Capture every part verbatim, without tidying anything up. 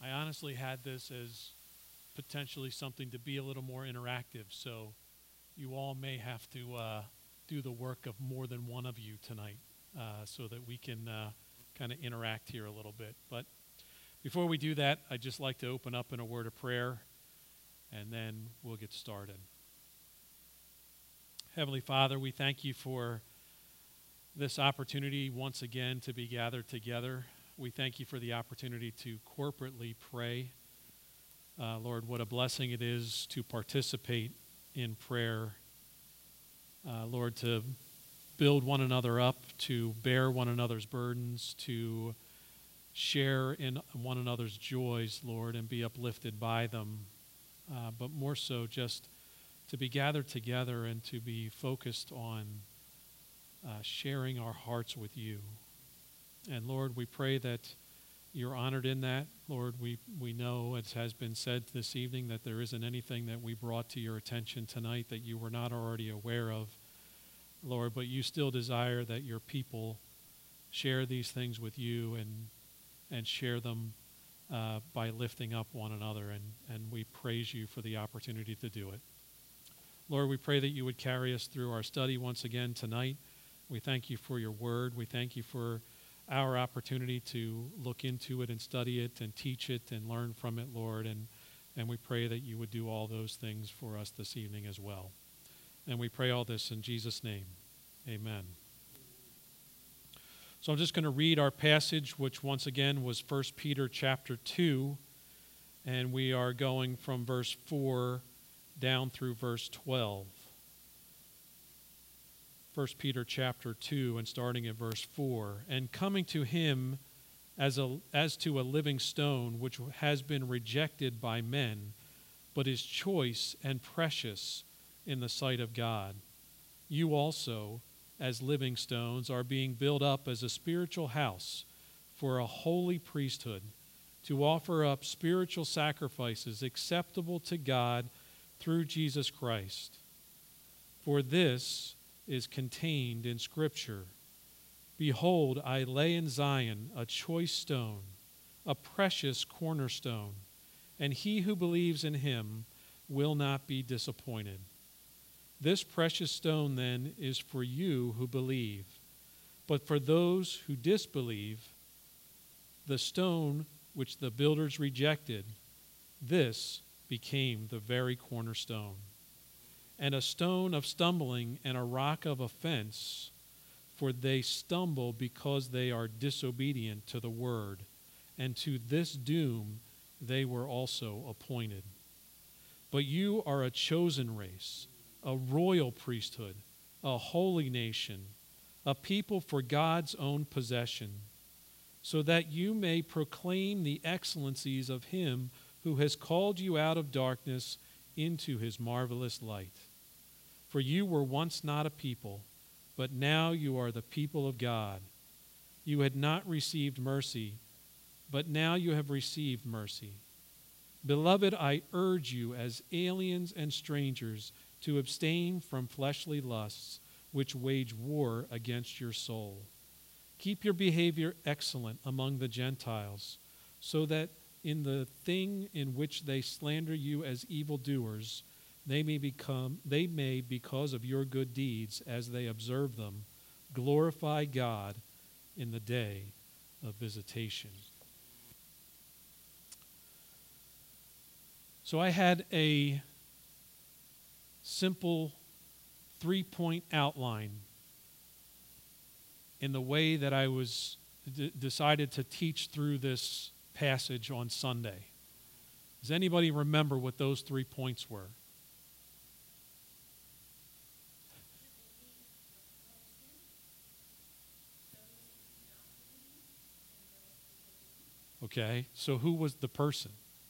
I honestly had this as potentially something to be a little more interactive, so you all may have to uh, do the work of more than one of you tonight uh, so that we can uh, kind of interact here a little bit. But before we do that, I'd just like to open up in a word of prayer, and then we'll get started. Heavenly Father, we thank you for this opportunity once again to be gathered together. We thank you for the opportunity to corporately pray. Uh, Lord, what a blessing it is to participate in prayer. Uh, Lord, to build one another up, to bear one another's burdens, to share in one another's joys, Lord, and be uplifted by them. Uh, but more so, just to be gathered together and to be focused on uh, sharing our hearts with you. And Lord, we pray that you're honored in that. Lord, we, we know, as has been said this evening, that there isn't anything that we brought to your attention tonight that you were not already aware of, Lord, but you still desire that your people share these things with you and and share them uh, by lifting up one another, and, and we praise you for the opportunity to do it. Lord, we pray that you would carry us through our study once again tonight. We thank you for your word. We thank you for our opportunity to look into it and study it and teach it and learn from it, Lord, and, and we pray that you would do all those things for us this evening as well. And we pray all this in Jesus' name. Amen. So I'm just going to read our passage, which once again was First Peter chapter two, and we are going from verse four down through verse twelve. First Peter chapter two, and starting at verse four. And coming to him as a as to a living stone, which has been rejected by men, but is choice and precious in the sight of God. You also, as living stones, are being built up as a spiritual house for a holy priesthood, to offer up spiritual sacrifices acceptable to God through Jesus Christ. For this is contained in Scripture. Behold, I lay in Zion a choice stone, a precious cornerstone, and he who believes in him will not be disappointed. This precious stone, then, is for you who believe. But for those who disbelieve, the stone which the builders rejected, this became the very cornerstone, and a stone of stumbling and a rock of offense, for they stumble because they are disobedient to the word, and to this doom they were also appointed. But you are a chosen race, a royal priesthood, a holy nation, a people for God's own possession, so that you may proclaim the excellencies of him who has called you out of darkness into his marvelous light. For you were once not a people, but now you are the people of God. You had not received mercy, but now you have received mercy. Beloved, I urge you as aliens and strangers to abstain from fleshly lusts which wage war against your soul. Keep your behavior excellent among the Gentiles, so that in the thing in which they slander you as evildoers, they may become they may, because of your good deeds as they observe them, glorify God in the day of visitation. So I had a simple three-point outline in the way that I was d- decided to teach through this passage on Sunday. Does anybody remember what those three points were? Okay, so who was the person?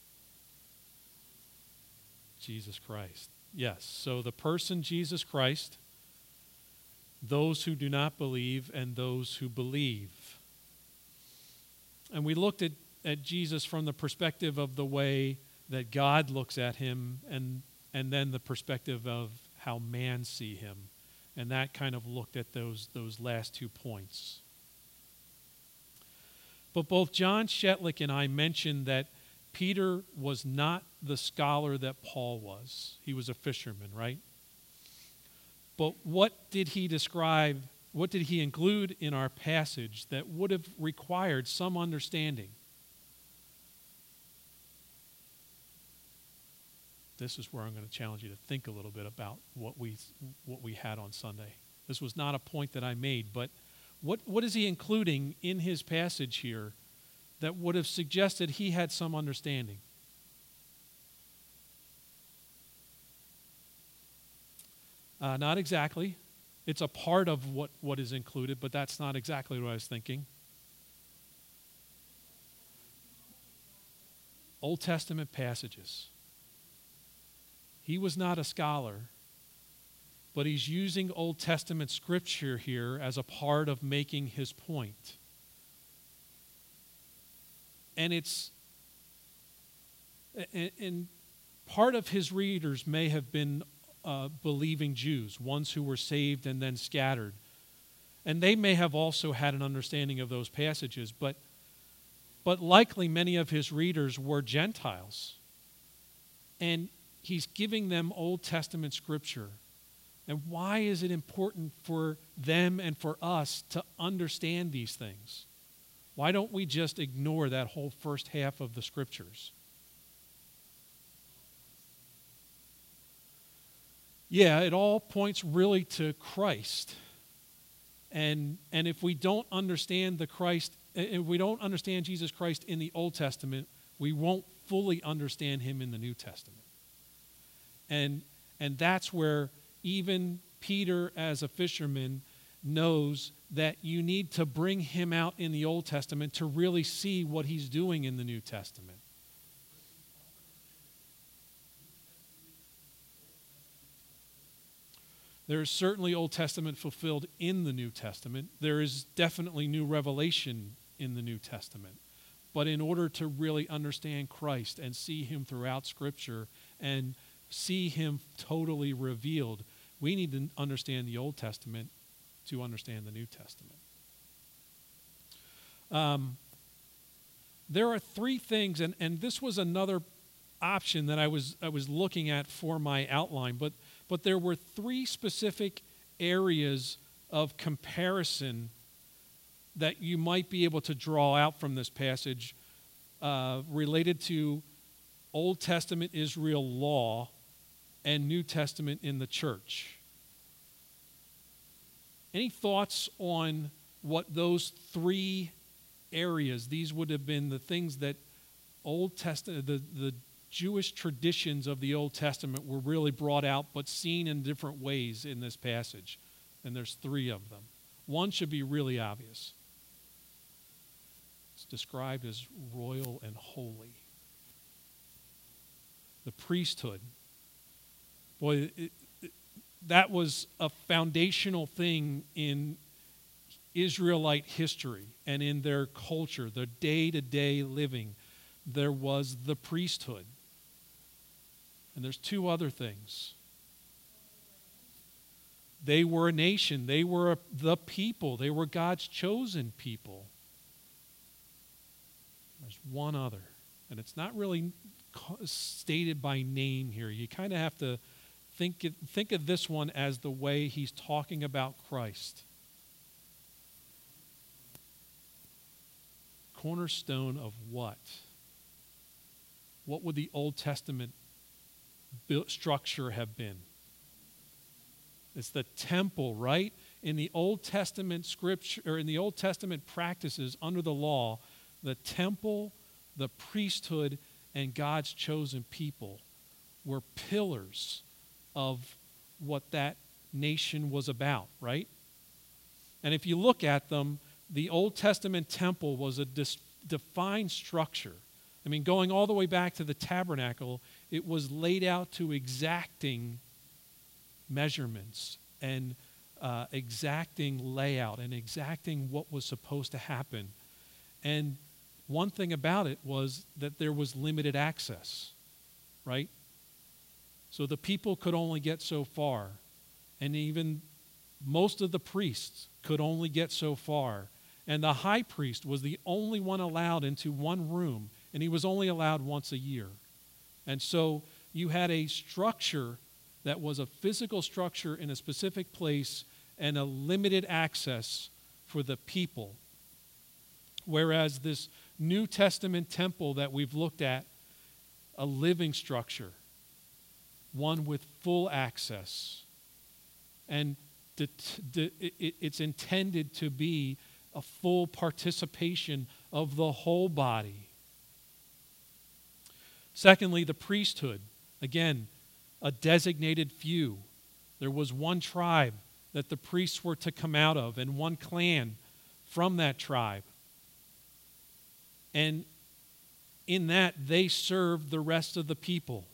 Jesus Christ. Yes, so the person Jesus Christ, those who do not believe, and those who believe. And we looked at, at Jesus from the perspective of the way that God looks at him, and, and then the perspective of how man see him. And that kind of looked at those, those last two points. But both John Shetlick and I mentioned that Peter was not the scholar that Paul was. He was a fisherman, right? But what did he describe, what did he include in our passage that would have required some understanding? This is where I'm going to challenge you to think a little bit about what we what we had on Sunday. This was not a point that I made, but what what is he including in his passage here that would have suggested he had some understanding? Uh, not exactly. It's a part of what, what is included, but that's not exactly what I was thinking. Old Testament passages. He was not a scholar, but he's using Old Testament scripture here as a part of making his point. And it's, and, and part of his readers may have been uh, believing Jews, ones who were saved and then scattered. And they may have also had an understanding of those passages, but, but likely many of his readers were Gentiles. And he's giving them Old Testament scripture. And why is it important for them and for us to understand these things? Why don't we just ignore that whole first half of the scriptures? Yeah, it all points really to Christ. And, and if we don't understand the Christ, if we don't understand Jesus Christ in the Old Testament, we won't fully understand him in the New Testament. And, and that's where even Peter, as a fisherman, knows that you need to bring him out in the Old Testament to really see what he's doing in the New Testament. There is certainly Old Testament fulfilled in the New Testament. There is definitely new revelation in the New Testament. But in order to really understand Christ and see him throughout Scripture and see him totally revealed, we need to understand the Old Testament to understand the New Testament. Um, there are three things, and, and this was another option that I was I was looking at for my outline, but but there were three specific areas of comparison that you might be able to draw out from this passage uh, related to Old Testament Israel law and New Testament in the church. Any thoughts on what those three areas, these would have been the things that Old Testament, the, the Jewish traditions of the Old Testament were really brought out, but seen in different ways in this passage. And there's three of them. One should be really obvious. It's described as royal and holy. The priesthood. Boy, it, it, that was a foundational thing in Israelite history and in their culture, their day-to-day living. There was the priesthood. And there's two other things. They were a nation. They were a, the people. They were God's chosen people. There's one other. And it's not really stated by name here. You kind of have to think, it, think of this one as the way he's talking about Christ. Cornerstone of what? What would the Old Testament built structure have been? It's the temple, right? In the Old Testament scripture, or in the Old Testament practices under the law, the temple, the priesthood, and God's chosen people were pillars of what that nation was about, right? And if you look at them, the Old Testament temple was a dis- defined structure. I mean, going all the way back to the tabernacle, it was laid out to exacting measurements and uh, exacting layout and exacting what was supposed to happen. And one thing about it was that there was limited access, right? So the people could only get so far. And even most of the priests could only get so far. And the high priest was the only one allowed into one room and he was only allowed once a year. And so you had a structure that was a physical structure in a specific place and a limited access for the people. Whereas this New Testament temple that we've looked at, a living structure, one with full access. And the, the, it, it's intended to be a full participation of the whole body. Secondly, the priesthood. Again, a designated few. There was one tribe that the priests were to come out of, and one clan from that tribe. And in that, they served the rest of the people.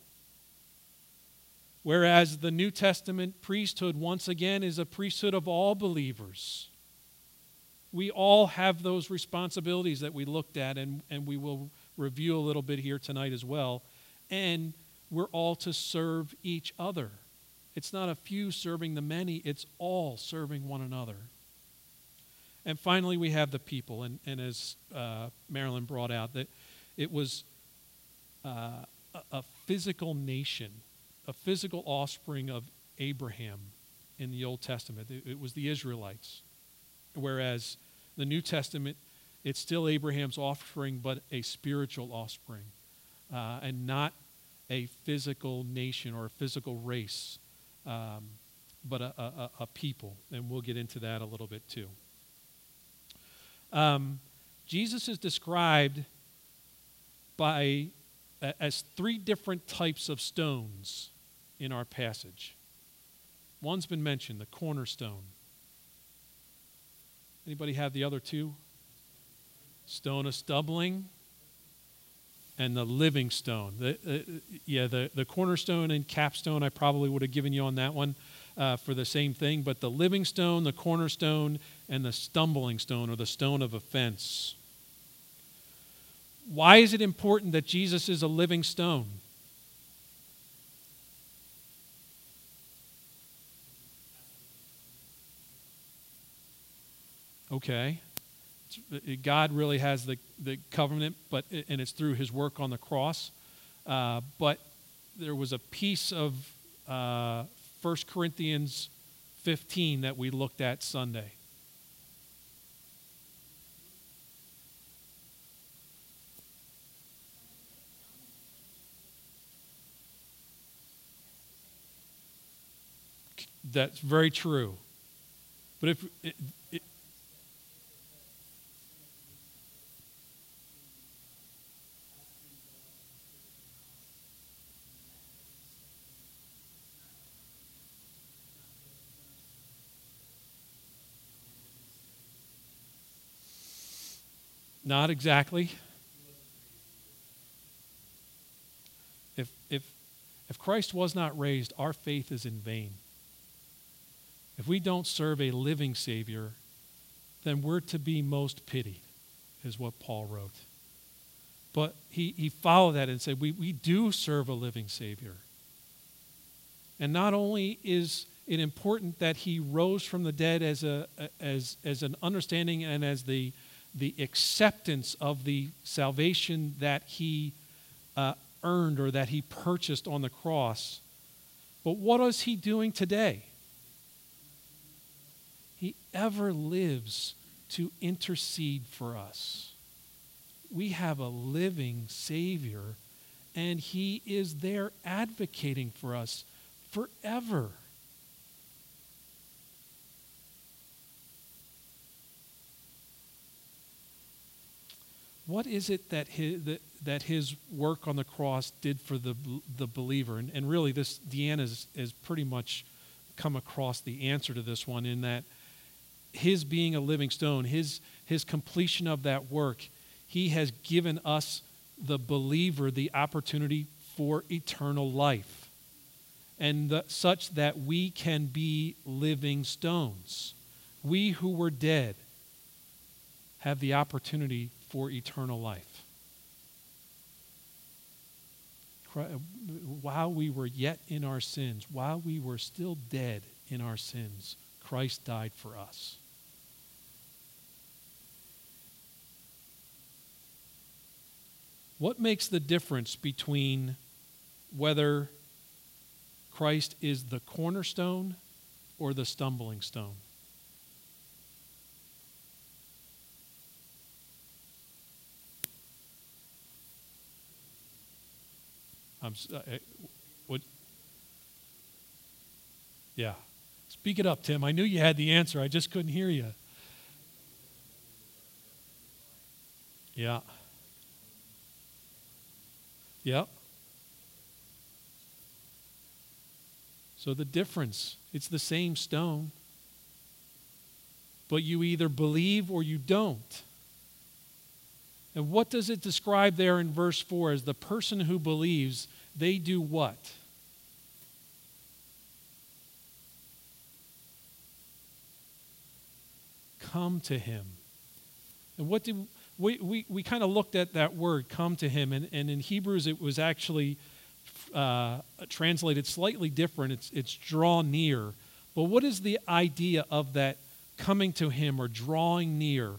Whereas the New Testament priesthood, once again, is a priesthood of all believers. We all have those responsibilities that we looked at, and, and we will review a little bit here tonight as well. And we're all to serve each other. It's not a few serving the many, it's all serving one another. And finally, we have the people. And, and as uh, Marilyn brought out, that it was uh, a, a physical nation, a physical offspring of Abraham in the Old Testament. It, it was the Israelites. Whereas the New Testament, it's still Abraham's offspring, but a spiritual offspring, uh, and not a physical nation or a physical race, um, but a, a, a people. And we'll get into that a little bit too. Um, Jesus is described by as three different types of stones in our passage. One's been mentioned, the cornerstone. Anybody have the other two? Stone of stumbling and the living stone. The, uh, yeah, the, the cornerstone and capstone I probably would have given you on that one uh, for the same thing, but the living stone, the cornerstone, and the stumbling stone or the stone of offense. Why is it important that Jesus is a living stone? Okay. God really has the, the covenant, but and it's through his work on the cross. Uh, but there was a piece of uh, First Corinthians fifteen that we looked at Sunday. That's very true. But if it, it, not exactly. If if if Christ was not raised, our faith is in vain. If we don't serve a living Savior, then we're to be most pitied, is what Paul wrote. But he, he followed that and said, we, we do serve a living Savior. And not only is it important that he rose from the dead as a as as an understanding and as the the acceptance of the salvation that he uh, earned or that he purchased on the cross, but what is he doing today? He ever lives to intercede for us. We have a living Savior, and he is there advocating for us forever. What is it that his, that, that his work on the cross did for the, the believer? And, and really, this Deanna has, has pretty much come across the answer to this one, in that his being a living stone, his, his completion of that work, he has given us, the believer, the opportunity for eternal life, and the, such that we can be living stones. We who were dead have the opportunity for eternal life. While we were yet in our sins, while we were still dead in our sins, Christ died for us. What makes the difference between whether Christ is the cornerstone or the stumbling stone? I'm, uh, what? Yeah. Speak it up, Tim. I knew you had the answer. I just couldn't hear you. Yeah. Yep. So the difference, it's the same stone, but you either believe or you don't. And what does it describe there in verse four? As the person who believes, they do what? Come to him. And what do we we, we kind of looked at that word, come to him, and, and in Hebrews it was actually uh, translated slightly different. It's it's draw near. But what is the idea of that coming to him or drawing near?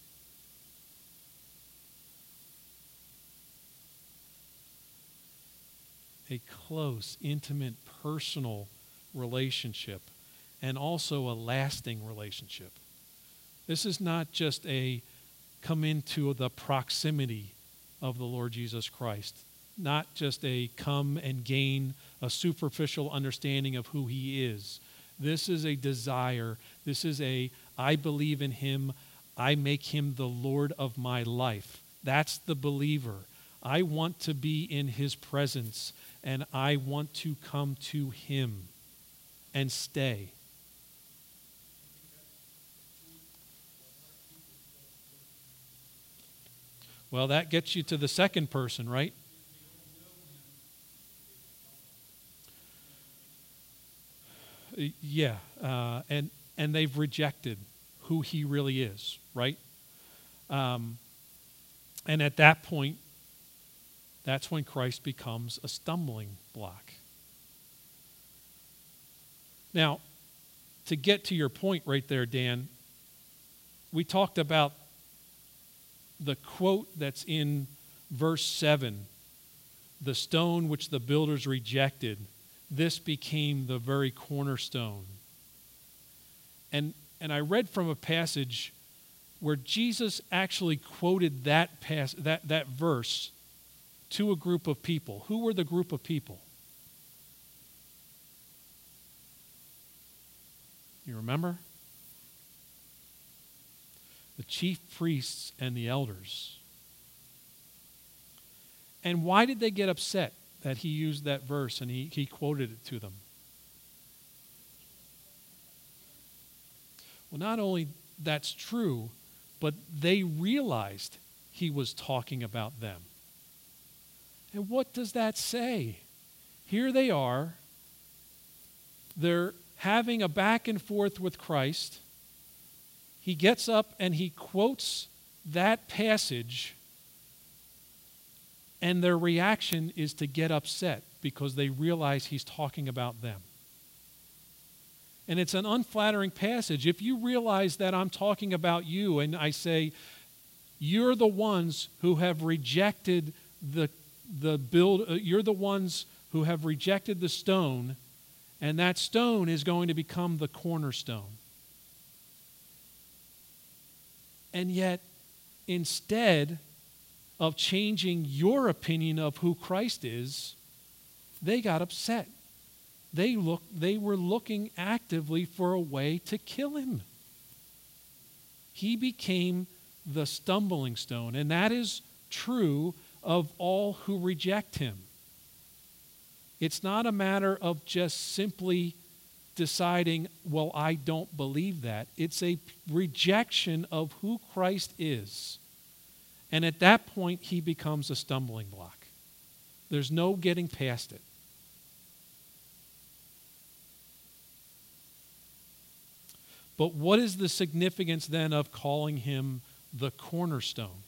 A close, intimate, personal relationship, and also a lasting relationship. This is not just a come into the proximity of the Lord Jesus Christ, not just a come and gain a superficial understanding of who he is. This is a desire. This is a, I believe in him. I make him the Lord of my life. That's the believer. I want to be in his presence, and I want to come to him and stay. Well, that gets you to the second person, right? Yeah, uh, and and they've rejected who he really is, right? Um, and at that point, that's when Christ becomes a stumbling block. Now, to get to your point right there, Dan, we talked about the quote that's in verse seven, the stone which the builders rejected, this became the very cornerstone. And and I read from a passage where Jesus actually quoted that pass, that, that verse to a group of people. Who were the group of people? You remember? The chief priests and the elders. And why did they get upset that he used that verse and he, he quoted it to them? Well, not only that's true, but they realized he was talking about them. And what does that say? Here they are. They're having a back and forth with Christ. He gets up and he quotes that passage, and their reaction is to get upset because they realize he's talking about them. And it's an unflattering passage. If you realize that I'm talking about you and I say, you're the ones who have rejected the the build, uh, you're the ones who have rejected the stone, and that stone is going to become the cornerstone. And yet, instead of changing your opinion of who Christ is, they got upset. They look, they were looking actively for a way to kill him. He became the stumbling stone, and that is true of all who reject him. It's not a matter of just simply deciding, well, I don't believe that. It's a rejection of who Christ is. And at that point, he becomes a stumbling block. There's no getting past it. But what is the significance then of calling him the cornerstone?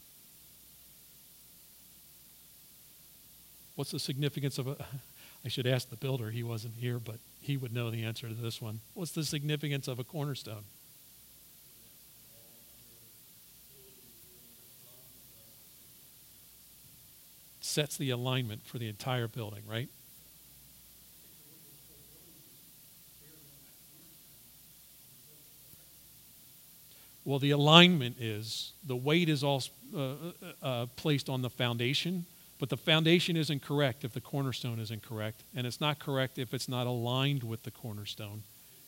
What's the significance of a... I should ask the builder. He wasn't here, but he would know the answer to this one. What's the significance of a cornerstone? sets the alignment for the entire building, right? Well, the alignment is, the weight is all uh, uh, placed on the foundation, but the foundation isn't correct if the cornerstone isn't correct, and it's not correct if it's not aligned with the cornerstone.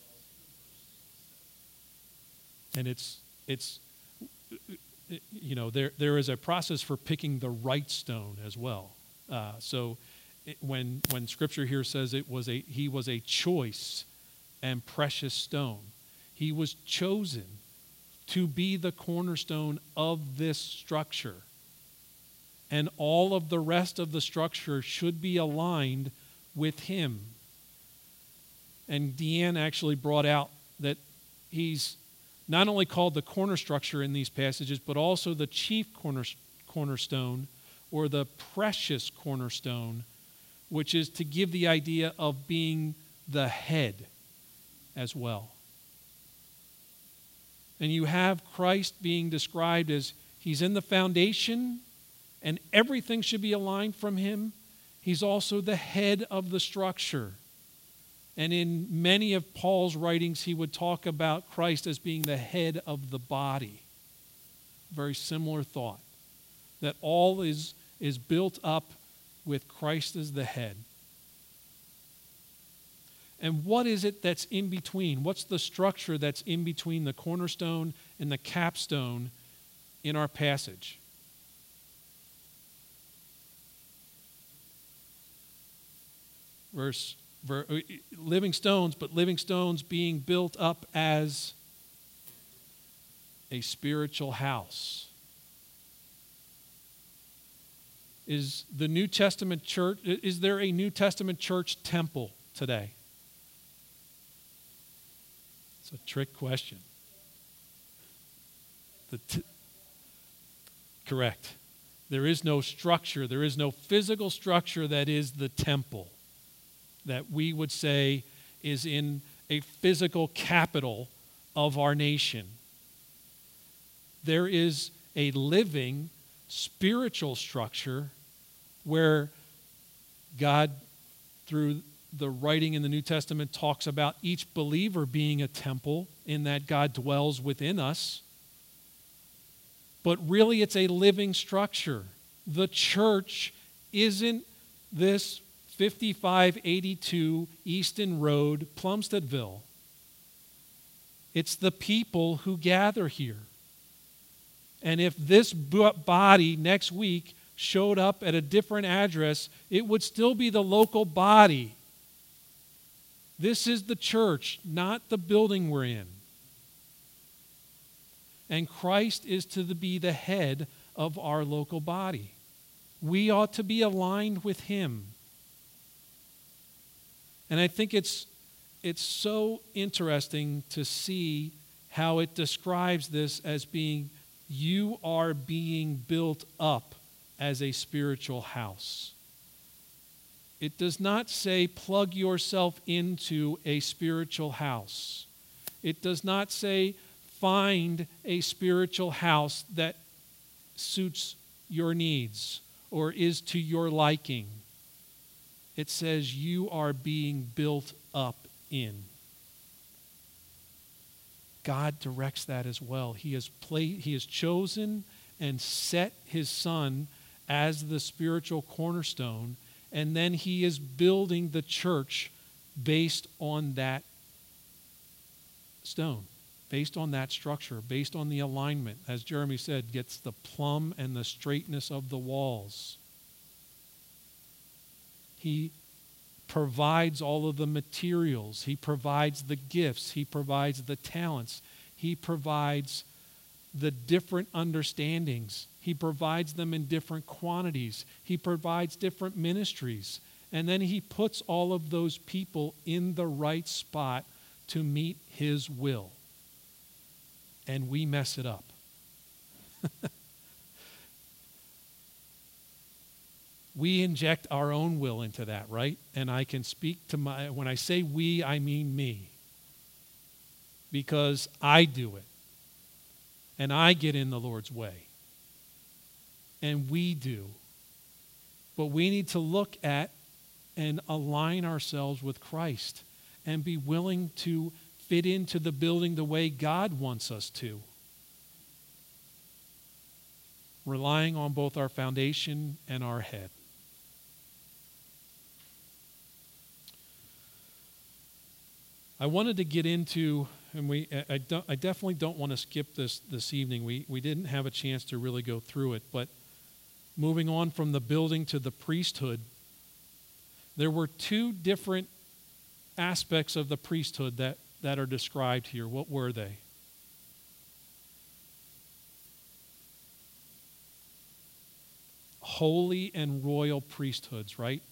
And it's, it's you know, there there is a process for picking the right stone as well. Uh, so it, when when Scripture here says it was a he was a choice and precious stone, he was chosen to be the cornerstone of this structure. And all of the rest of the structure should be aligned with him. And Deanne actually brought out that he's not only called the corner structure in these passages, but also the chief corner, cornerstone or the precious cornerstone, which is to give the idea of being the head as well. And you have Christ being described as he's in the foundation and everything should be aligned from him. He's also the head of the structure. And in many of Paul's writings, he would talk about Christ as being the head of the body. Very similar thought, that all is, is built up with Christ as the head. And what is it that's in between? What's the structure that's in between the cornerstone and the capstone in our passage? Verse, ver, living stones, but living stones being built up as a spiritual house. Is the New Testament church, is there a New Testament church temple today? It's a trick question. The t- Correct. There is no structure, there is no physical structure that is the temple, that we would say is in a physical capital of our nation. There is a living spiritual structure where God, through the writing in the New Testament, talks about each believer being a temple in that God dwells within us. But really it's a living structure. The church isn't this fifty-five eighty-two Easton Road, Plumsteadville. It's the people who gather here. And if this body next week showed up at a different address, it would still be the local body. This is the church, not the building we're in. And Christ is to be the head of our local body. We ought to be aligned with him. And I think it's, it's so interesting to see how it describes this as being, you are being built up as a spiritual house. It does not say plug yourself into a spiritual house. It does not say find a spiritual house that suits your needs or is to your liking. It says you are being built up in. God directs that as well. He has played, he has chosen and set his Son as the spiritual cornerstone, and then he is building the church based on that stone, based on that structure, based on the alignment. As Jeremy said, gets the plumb and the straightness of the walls. He provides all of the materials. He provides the gifts. He provides the talents. He provides the different understandings. He provides them in different quantities. He provides different ministries. And then he puts all of those people in the right spot to meet his will. And we mess it up. We inject our own will into that, right? And I can speak to my, when I say we, I mean me. Because I do it. And I get in the Lord's way. And we do. But we need to look at and align ourselves with Christ and be willing to fit into the building the way God wants us to, relying on both our foundation and our head. I wanted to get into, and we I, don't, I definitely don't want to skip this this evening. We we didn't have a chance to really go through it, but moving on from the building to the priesthood, there were two different aspects of the priesthood that, that are described here. What were they? Holy and royal priesthoods, right?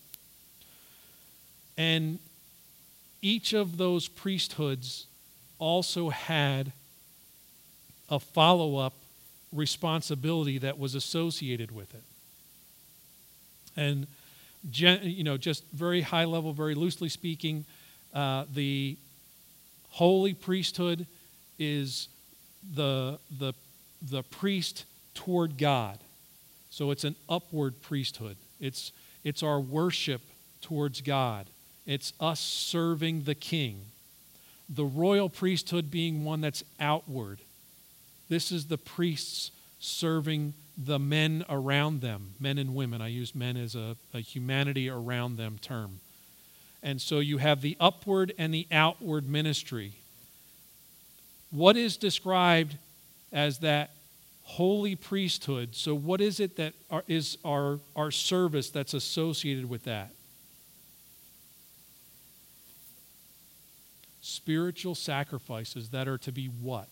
And each of those priesthoods also had a follow-up responsibility that was associated with it. And, you know, just very high level, very loosely speaking, uh, the holy priesthood is the, the, the priest toward God. So it's an upward priesthood. It's, it's our worship towards God. It's us serving the king. The royal priesthood being one that's outward. This is the priests serving the men around them, men and women. I use men as a, a humanity around them term. And so you have the upward and the outward ministry. What is described as that holy priesthood? So what is it that are, is our, our service that's associated with that? Spiritual sacrifices that are to be what?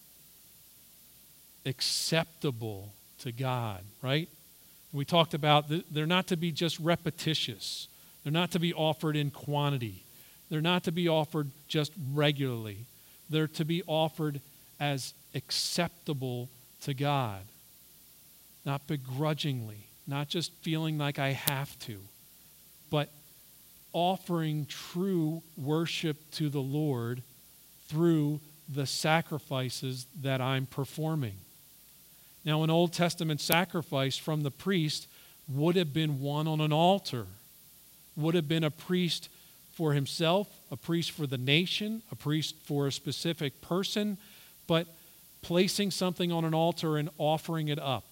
Acceptable to God, right? We talked about they're not to be just repetitious. They're not to be offered in quantity. They're not to be offered just regularly. They're to be offered as acceptable to God, not begrudgingly, not just feeling like I have to, but offering true worship to the Lord through the sacrifices that I'm performing. Now, an Old Testament sacrifice from the priest would have been one on an altar, would have been a priest for himself, a priest for the nation, a priest for a specific person, but placing something on an altar and offering it up.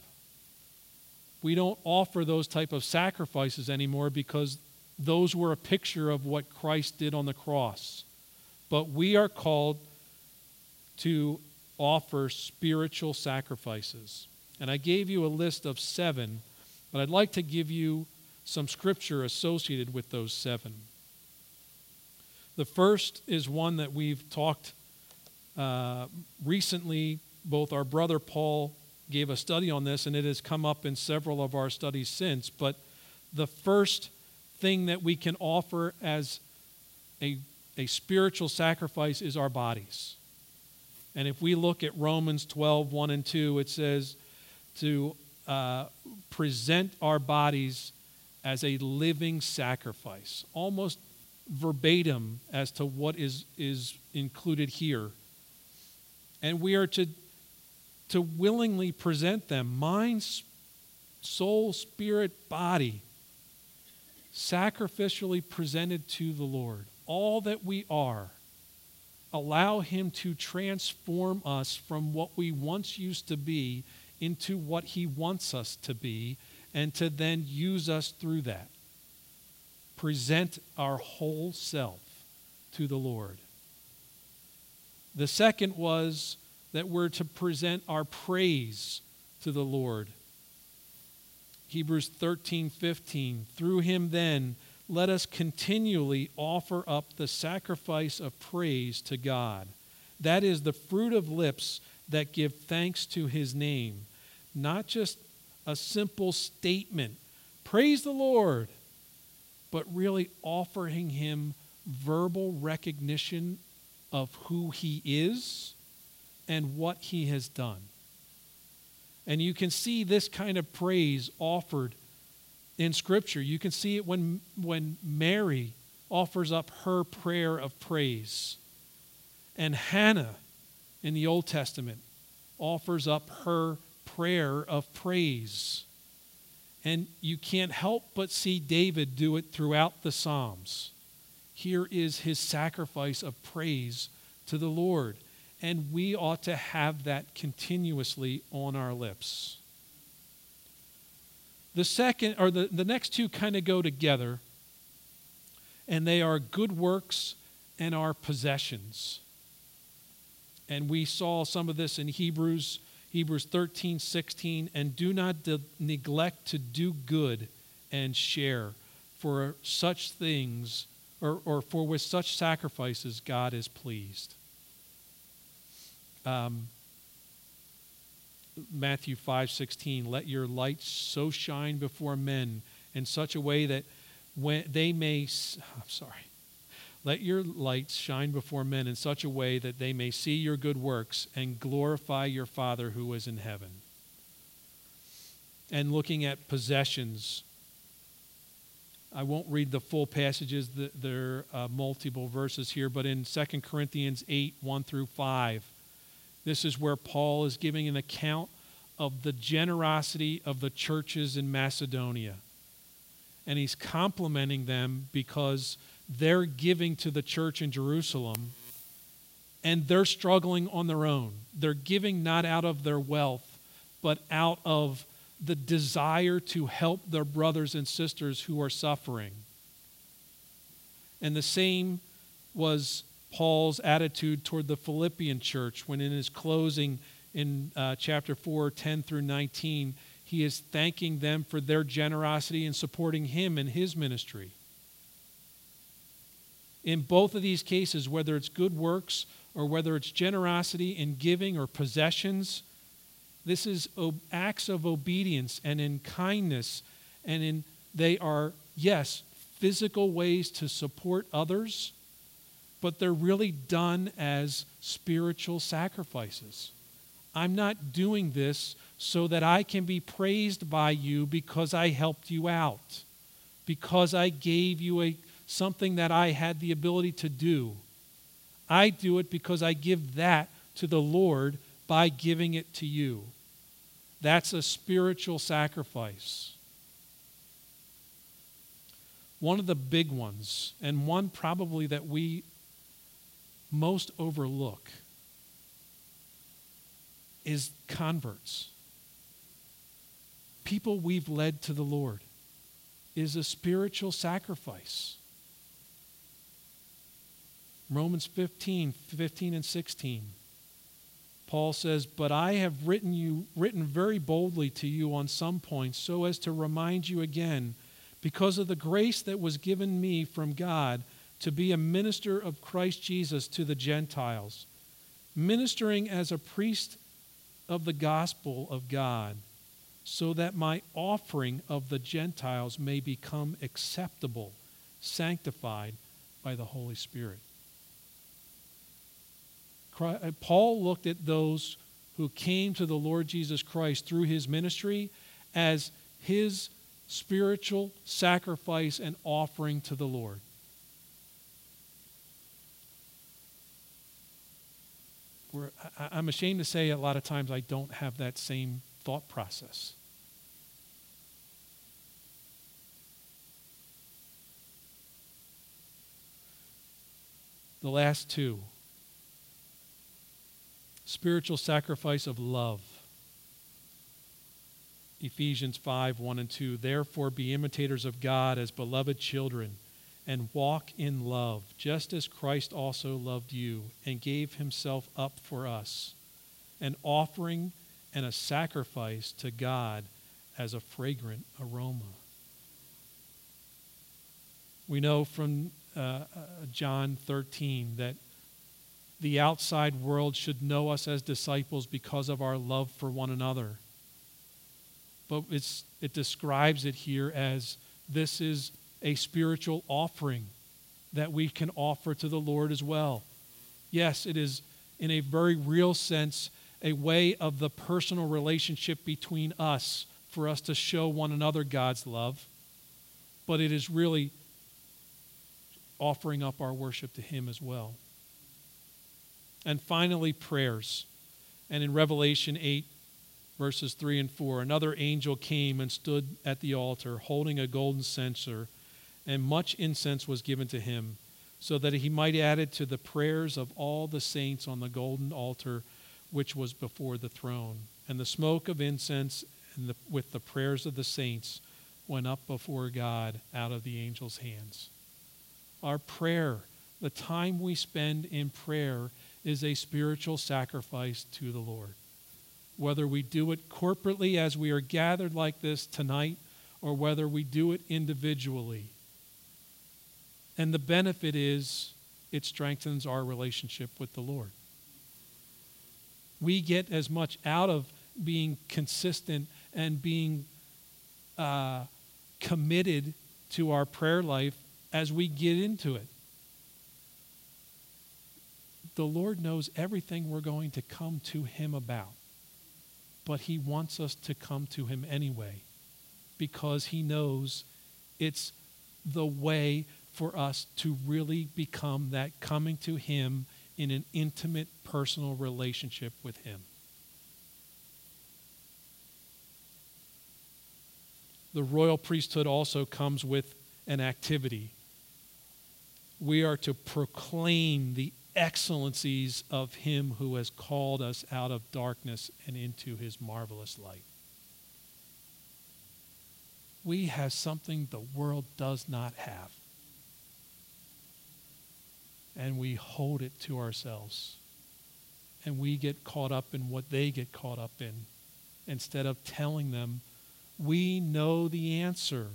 We don't offer those type of sacrifices anymore because those were a picture of what Christ did on the cross. But we are called to offer spiritual sacrifices. And I gave you a list of seven, but I'd like to give you some scripture associated with those seven. The first is one that we've talked uh, recently. Both our brother Paul gave a study on this, and it has come up in several of our studies since. But the first thing that we can offer as a, a spiritual sacrifice is our bodies. And if we look at Romans twelve, one and two, it says to uh, present our bodies as a living sacrifice, almost verbatim as to what is, is included here. And we are to, to willingly present them, mind, soul, spirit, body, sacrificially presented to the Lord. All that we are. Allow Him to transform us from what we once used to be into what He wants us to be, and to then use us through that. Present our whole self to the Lord. The second was that we're to present our praise to the Lord. Hebrews thirteen fifteen, through Him then, let us continually offer up the sacrifice of praise to God. That is the fruit of lips that give thanks to His name. Not just a simple statement, praise the Lord, but really offering Him verbal recognition of who He is and what He has done. And you can see this kind of praise offered in Scripture. You can see it when, when Mary offers up her prayer of praise. And Hannah in the Old Testament offers up her prayer of praise. And you can't help but see David do it throughout the Psalms. Here is his sacrifice of praise to the Lord. And we ought to have that continuously on our lips. The second, or the, the next two kind of go together, and they are good works and our possessions. And we saw some of this in Hebrews, Hebrews thirteen, sixteen, and do not de- neglect to do good and share, for such things, or, or for with such sacrifices God is pleased. Um, Matthew five sixteen, let your light so shine before men in such a way that when they may, I'm sorry, let your lights shine before men in such a way that they may see your good works and glorify your Father who is in heaven. And looking at possessions, I won't read the full passages, there are multiple verses here, but in Second Corinthians eight, one through five, this is where Paul is giving an account of the generosity of the churches in Macedonia. And he's complimenting them because they're giving to the church in Jerusalem and they're struggling on their own. They're giving not out of their wealth, but out of the desire to help their brothers and sisters who are suffering. And the same was Paul's attitude toward the Philippian church when in his closing in uh, chapter four, ten through nineteen, he is thanking them for their generosity in supporting him in his ministry. In both of these cases, whether it's good works or whether it's generosity in giving or possessions, this is acts of obedience and in kindness, and in they are, yes, physical ways to support others, but they're really done as spiritual sacrifices. I'm not doing this so that I can be praised by you because I helped you out, because I gave you a something that I had the ability to do. I do it because I give that to the Lord by giving it to you. That's a spiritual sacrifice. One of the big ones, and one probably that we most overlook, is converts. People we've led to the Lord is a spiritual sacrifice. Romans fifteen, fifteen and sixteen. Paul says, but I have written you, written very boldly to you on some points so as to remind you again, because of the grace that was given me from God to be a minister of Christ Jesus to the Gentiles, ministering as a priest of the gospel of God, so that my offering of the Gentiles may become acceptable, sanctified by the Holy Spirit. Paul looked at those who came to the Lord Jesus Christ through his ministry as his spiritual sacrifice and offering to the Lord. We're, I, I'm ashamed to say a lot of times I don't have that same thought process. The last two. Spiritual sacrifice of love. Ephesians five, one and two. Therefore be imitators of God as beloved children, and walk in love, just as Christ also loved you and gave himself up for us, an offering and a sacrifice to God as a fragrant aroma. We know from uh, uh, John thirteen that the outside world should know us as disciples because of our love for one another. But it's, it describes it here as this is a spiritual offering that we can offer to the Lord as well. Yes, it is in a very real sense a way of the personal relationship between us for us to show one another God's love, but it is really offering up our worship to him as well. And finally, prayers. And in Revelation eight, Verses three and four, another angel came and stood at the altar, holding a golden censer, and much incense was given to him, so that he might add it to the prayers of all the saints on the golden altar which was before the throne. And the smoke of incense and the, with the prayers of the saints went up before God out of the angel's hands. Our prayer, the time we spend in prayer, is a spiritual sacrifice to the Lord. Whether we do it corporately as we are gathered like this tonight, or whether we do it individually. And the benefit is it strengthens our relationship with the Lord. We get as much out of being consistent and being uh, committed to our prayer life as we get into it. The Lord knows everything we're going to come to him about. But he wants us to come to him anyway, because he knows it's the way for us to really become that coming to him in an intimate, personal relationship with him. The royal priesthood also comes with an activity. We are to proclaim the excellencies of him who has called us out of darkness and into his marvelous light. We have something the world does not have. And we hold it to ourselves. And we get caught up in what they get caught up in, instead of telling them, we know the answer.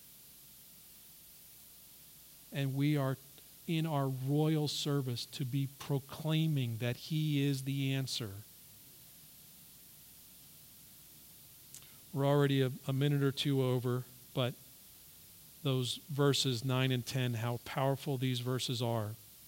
And we are in our royal service to be proclaiming that he is the answer. We're already a, a minute or two over, but those verses nine and ten, how powerful these verses are.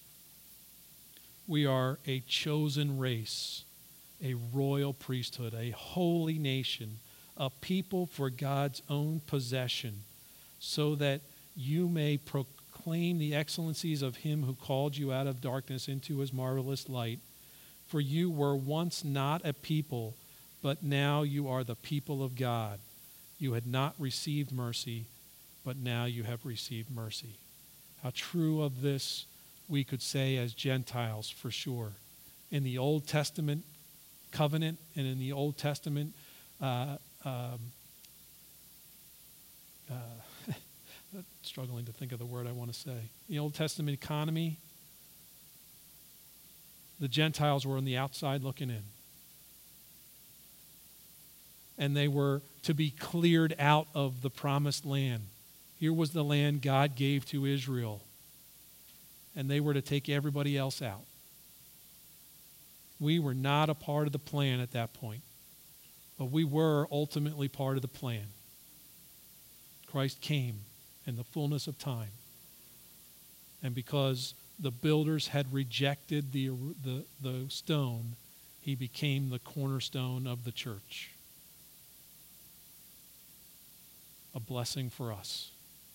We are a chosen race, a royal priesthood, a holy nation, a people for God's own possession, so that you may proclaim Proclaim the excellencies of him who called you out of darkness into his marvelous light. For you were once not a people, but now you are the people of God. You had not received mercy, but now you have received mercy. How true of this we could say as Gentiles, for sure. In the Old Testament covenant and in the Old Testament uh, um, uh, struggling to think of the word I want to say. The Old Testament economy, the Gentiles were on the outside looking in. And they were to be cleared out of the promised land. Here was the land God gave to Israel. And they were to take everybody else out. We were not a part of the plan at that point. But we were ultimately part of the plan. Christ came in the fullness of time. And because the builders had rejected the, the, the stone, he became the cornerstone of the church. A blessing for us.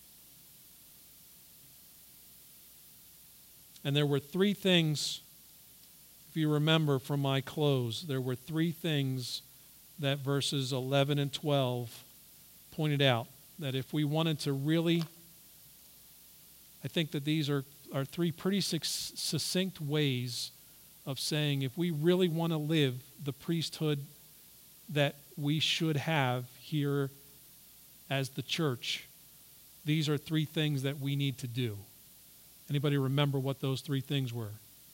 And there were three things, if you remember from my close, there were three things that verses eleven and twelve pointed out. That if we wanted to really, I think that these are, are three pretty succinct ways of saying if we really want to live the priesthood that we should have here as the church, these are three things that we need to do. Anybody remember what those three things were?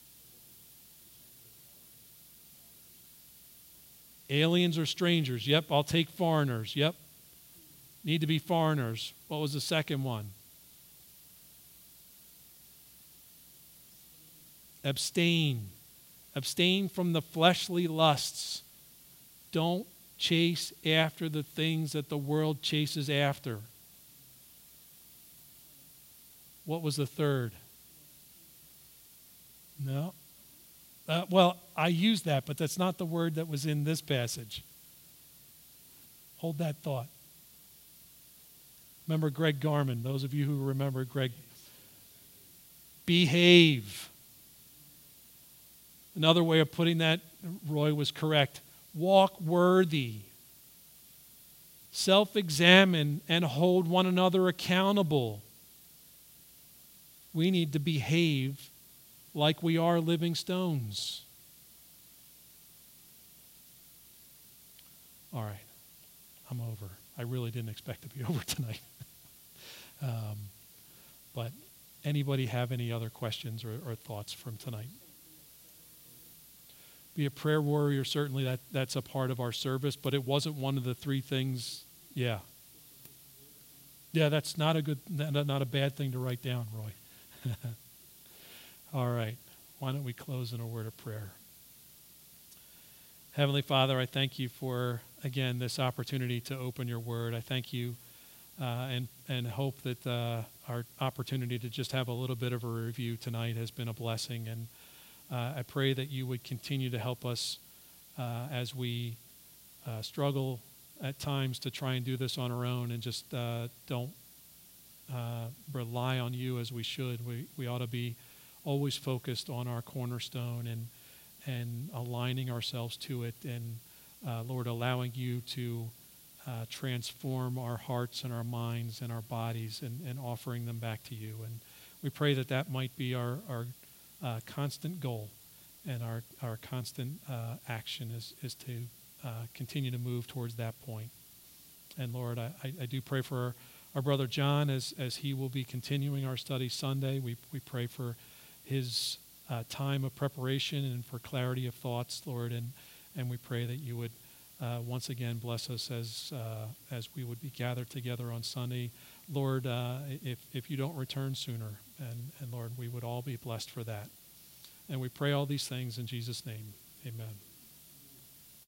Aliens or strangers? Yep, I'll take foreigners. Yep. Need to be foreigners. What was the second one? Abstain. Abstain from the fleshly lusts. Don't chase after the things that the world chases after. What was the third? No. Uh, well, I used that, but that's not the word that was in this passage. Hold that thought. Remember Greg Garman, those of you who remember Greg. Behave. Another way of putting that, Roy was correct. Walk worthy. self-examine and hold one another accountable. We need to behave like we are living stones. All right, I'm over. I really didn't expect to be over tonight. um, but anybody have any other questions or, or thoughts from tonight? Be a prayer warrior, certainly that, that's a part of our service, but it wasn't one of the three things. Yeah. Yeah, that's not a good, not, not a bad thing to write down, Roy. All right. Why don't we close in a word of prayer? Heavenly Father, I thank you for, again, this opportunity to open your word. I thank you uh, and, and hope that uh, our opportunity to just have a little bit of a review tonight has been a blessing. And uh, I pray that you would continue to help us uh, as we uh, struggle at times to try and do this on our own and just uh, don't uh, rely on you as we should. We, we ought to be always focused on our cornerstone and and aligning ourselves to it, and uh, Lord, allowing you to uh, transform our hearts and our minds and our bodies and, and offering them back to you. And we pray that that might be our, our uh, constant goal and our, our constant uh, action is, is to uh, continue to move towards that point. And Lord, I, I do pray for our, our brother John as, as he will be continuing our study Sunday. We, we pray for his Uh, time of preparation and for clarity of thoughts, Lord, and and we pray that you would uh, once again bless us as uh, as we would be gathered together on Sunday, Lord. Uh, if if you don't return sooner, and and Lord, we would all be blessed for that, and we pray all these things in Jesus' name, Amen.